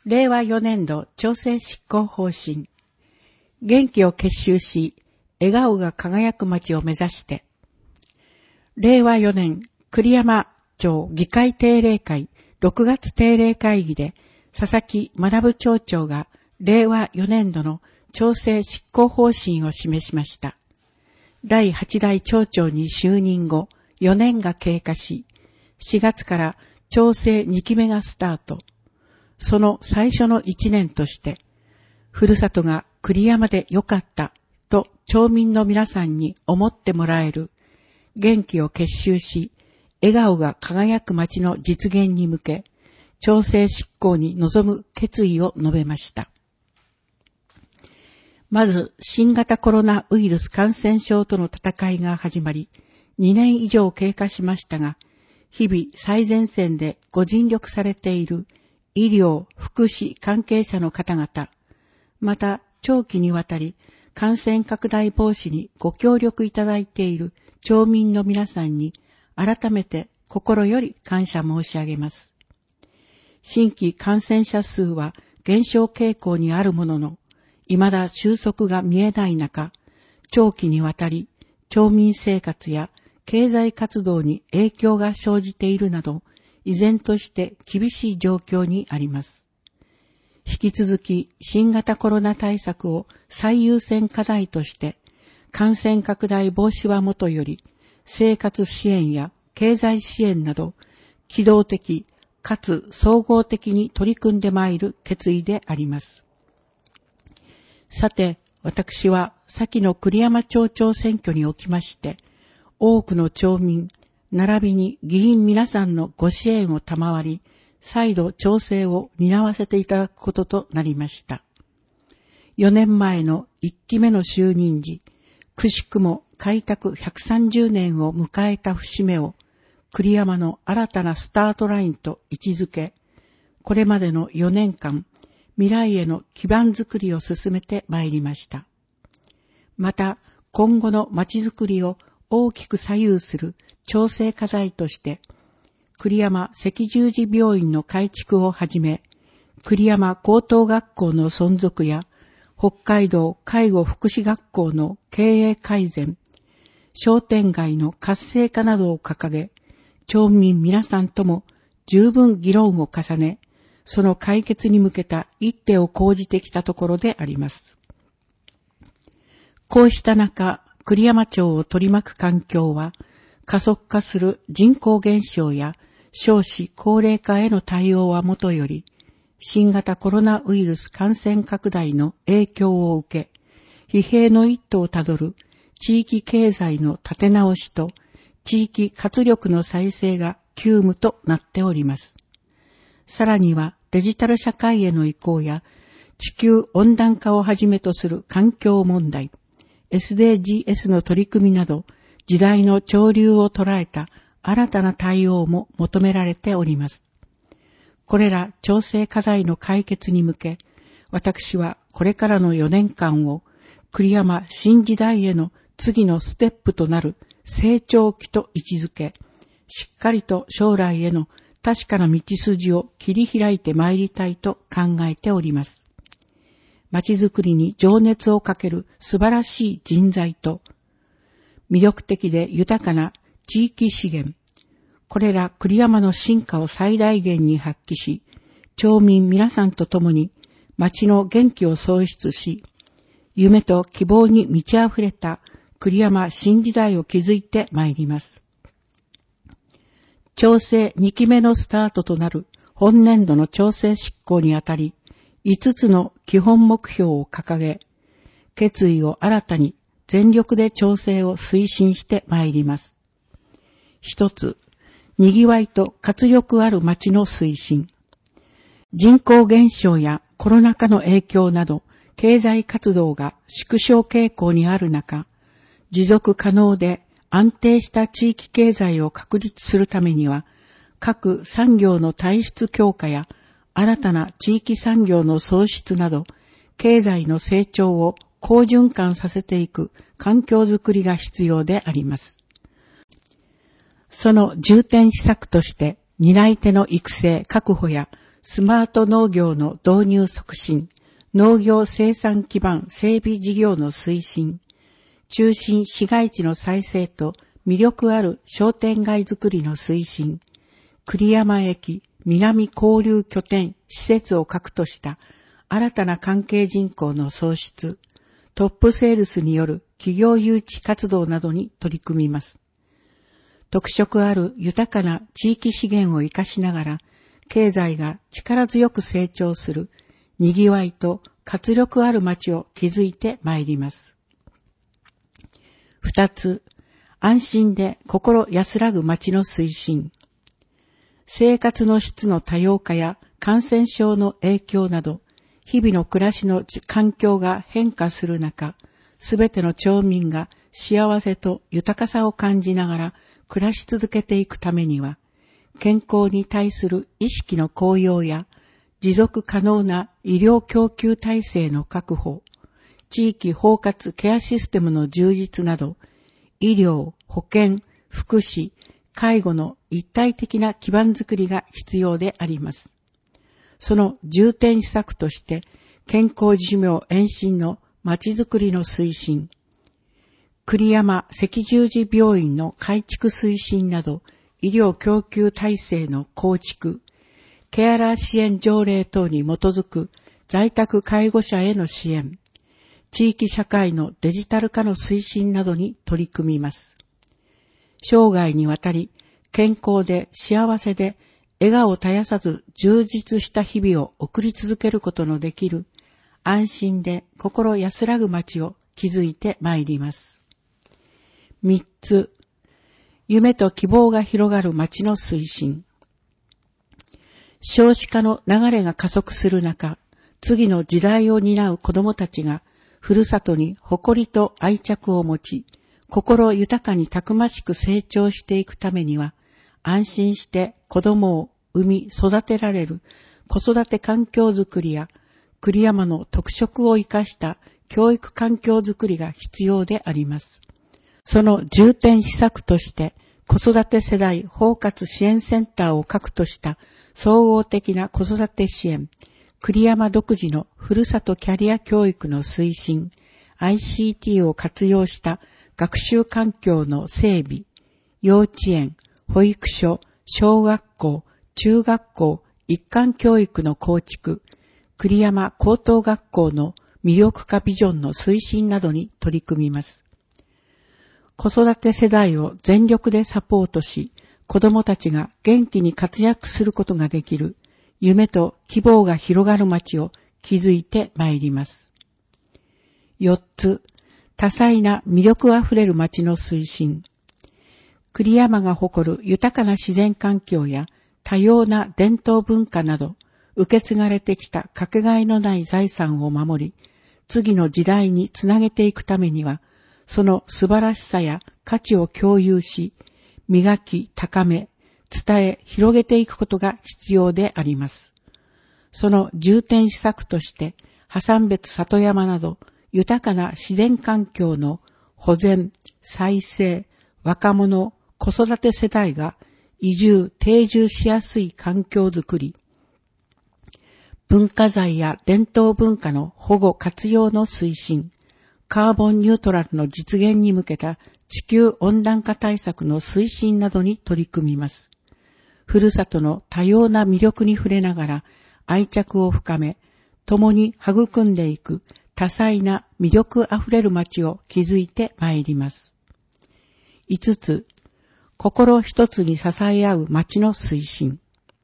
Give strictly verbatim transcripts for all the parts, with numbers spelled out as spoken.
れいわよねんど調整執行方針。元気を結集し、笑顔が輝く街を目指して。れいわよねん栗山町議会定例会ろくがつ定例会議で佐々木学町長がれいわよねんどの調整執行方針を示しました。だいはちだい町長に就任後よねんが経過し、しがつから調整にきめがスタート。その最初のいちねんとして、ふるさとが栗山でよかったと町民の皆さんに思ってもらえる、元気を結集し、笑顔が輝く街の実現に向け、調整執行に臨む決意を述べました。まず、新型コロナウイルス感染症との戦いが始まり、にねん以上経過しましたが、日々最前線でご尽力されている医療・福祉関係者の方々、また長期にわたり感染拡大防止にご協力いただいている町民の皆さんに改めて心より感謝申し上げます。新規感染者数は減少傾向にあるものの、未だ収束が見えない中、長期にわたり町民生活や経済活動に影響が生じているなど、依然として厳しい状況にあります。引き続き新型コロナ対策を最優先課題として、感染拡大防止はもとより、生活支援や経済支援など、機動的かつ総合的に取り組んでまいる決意であります。さて、私は先の栗山町長選挙におきまして、多くの町民、並びに議員皆さんのご支援を賜り、再度調整を担わせていただくこととなりました。よねんまえのいっきめの就任時、くしくも開拓ひゃくさんじゅうねんを迎えた節目を、栗山の新たなスタートラインと位置づけ、これまでのよねんかん、未来への基盤づくりを進めてまいりました。また、今後の街づくりを大きく左右する調整課題として、栗山赤十字病院の改築をはじめ、栗山高等学校の存続や、北海道介護福祉学校の経営改善、商店街の活性化などを掲げ、町民皆さんとも十分議論を重ね、その解決に向けた一手を講じてきたところであります。こうした中、栗山町を取り巻く環境は、加速化する人口減少や少子高齢化への対応はもとより、新型コロナウイルス感染拡大の影響を受け、疲弊の一途をたどる地域経済の立て直しと地域活力の再生が急務となっております。さらにはデジタル社会への移行や地球温暖化をはじめとする環境問題、エスディージーエス の取り組みなど、時代の潮流を捉えた新たな対応も求められております。これら調整課題の解決に向け、私はこれからのよねんかんを栗山新時代への次のステップとなる成長期と位置づけ、しっかりと将来への確かな道筋を切り開いてまいりたいと考えております。街づくりに情熱をかける素晴らしい人材と、魅力的で豊かな地域資源、これら栗山の進化を最大限に発揮し、町民皆さんと共に街の元気を創出し、夢と希望に満ち溢れた栗山新時代を築いてまいります。調整にきめのスタートとなる本年度の調整執行にあたり、いつつの基本目標を掲げ、決意を新たに全力で調整を推進してまいります。一つ、にぎわいと活力ある街の推進。人口減少やコロナ禍の影響など、経済活動が縮小傾向にある中、持続可能で安定した地域経済を確立するためには、各産業の体質強化や新たな地域産業の創出など、経済の成長を好循環させていく環境づくりが必要であります。その重点施策として、担い手の育成、確保やスマート農業の導入促進、農業生産基盤整備事業の推進、中心市街地の再生と魅力ある商店街づくりの推進、栗山駅南交流拠点施設を核とした新たな関係人口の創出、トップセールスによる企業誘致活動などに取り組みます。特色ある豊かな地域資源を生かしながら、経済が力強く成長する、賑わいと活力ある街を築いてまいります。二つ、安心で心安らぐ街の推進。生活の質の多様化や感染症の影響など、日々の暮らしの環境が変化する中、すべての町民が幸せと豊かさを感じながら暮らし続けていくためには、健康に対する意識の向上や、持続可能な医療供給体制の確保、地域包括ケアシステムの充実など、医療、保健、福祉、介護の一体的な基盤づくりが必要であります。その重点施策として、健康寿命延伸のまちづくりの推進、栗山赤十字病院の改築推進など、医療供給体制の構築、ケアラー支援条例等に基づく在宅介護者への支援、地域社会のデジタル化の推進などに取り組みます。生涯にわたり健康で幸せで笑顔を絶やさず充実した日々を送り続けることのできる安心で心安らぐ街を築いてまいります。三つ、夢と希望が広がる街の推進。少子化の流れが加速する中、次の時代を担う子どもたちがふるさとに誇りと愛着を持ち、心豊かにたくましく成長していくためには、安心して子供を産み育てられる子育て環境づくりや、栗山の特色を生かした教育環境づくりが必要であります。その重点施策として、子育て世代包括支援センターを核とした総合的な子育て支援、栗山独自のふるさとキャリア教育の推進、アイシーティー を活用した学習環境の整備、幼稚園、保育所、小学校、中学校、一貫教育の構築、栗山高等学校の魅力化ビジョンの推進などに取り組みます。子育て世代を全力でサポートし、子どもたちが元気に活躍することができる、夢と希望が広がる街を築いてまいります。四つ、多彩な魅力あふれる街の推進。栗山が誇る豊かな自然環境や多様な伝統文化など、受け継がれてきたかけがえのない財産を守り、次の時代につなげていくためには、その素晴らしさや価値を共有し、磨き、高め、伝え、広げていくことが必要であります。その重点施策として、破産別里山など、豊かな自然環境の保全、再生、若者、子育て世代が移住、定住しやすい環境づくり、文化財や伝統文化の保護活用の推進、カーボンニュートラルの実現に向けた地球温暖化対策の推進などに取り組みます。ふるさとの多様な魅力に触れながら愛着を深め、共に育んでいく多彩な魅力あふれる街を築いてまいります。五つ、心一つに支え合う街の推進。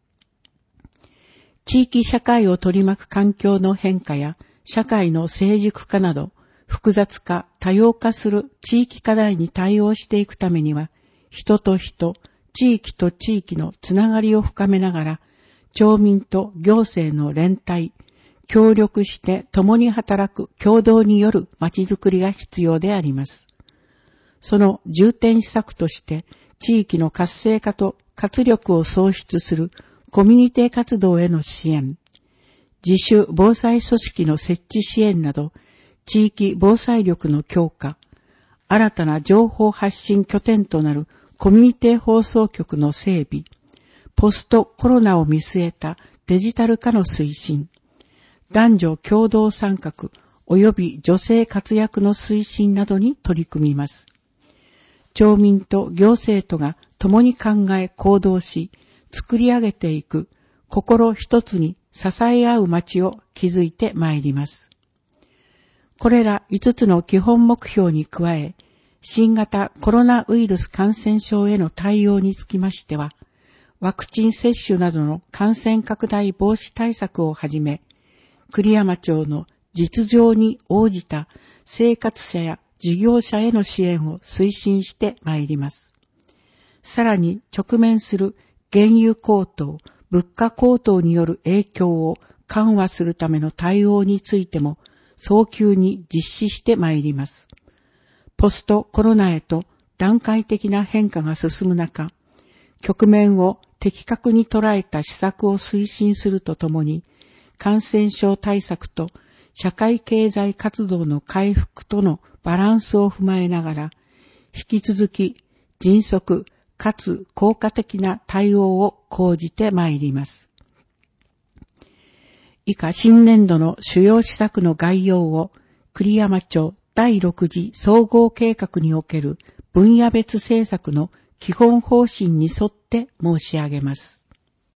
地域社会を取り巻く環境の変化や社会の成熟化など、複雑化、多様化する地域課題に対応していくためには、人と人、地域と地域のつながりを深めながら、町民と行政の連帯、協力して共に働く共同による街づくりが必要であります。その重点施策として、地域の活性化と活力を創出するコミュニティ活動への支援、自主防災組織の設置支援など、地域防災力の強化、新たな情報発信拠点となるコミュニティ放送局の整備、ポストコロナを見据えたデジタル化の推進、男女共同参画及び女性活躍の推進などに取り組みます。町民と行政とが共に考え行動し、作り上げていく心一つに支え合う町を築いてまいります。これらいつつの基本目標に加え、新型コロナウイルス感染症への対応につきましては、ワクチン接種などの感染拡大防止対策をはじめ、栗山町の実情に応じた生活者や事業者への支援を推進してまいります。さらに直面する原油高騰、物価高騰による影響を緩和するための対応についても早急に実施してまいります。ポストコロナへと段階的な変化が進む中、局面を的確に捉えた施策を推進するとともに、感染症対策と社会経済活動の回復とのバランスを踏まえながら、引き続き迅速かつ効果的な対応を講じてまいります。以下新年度の主要施策の概要を栗山町だいろく次総合計画における分野別政策の基本方針に沿って申し上げます。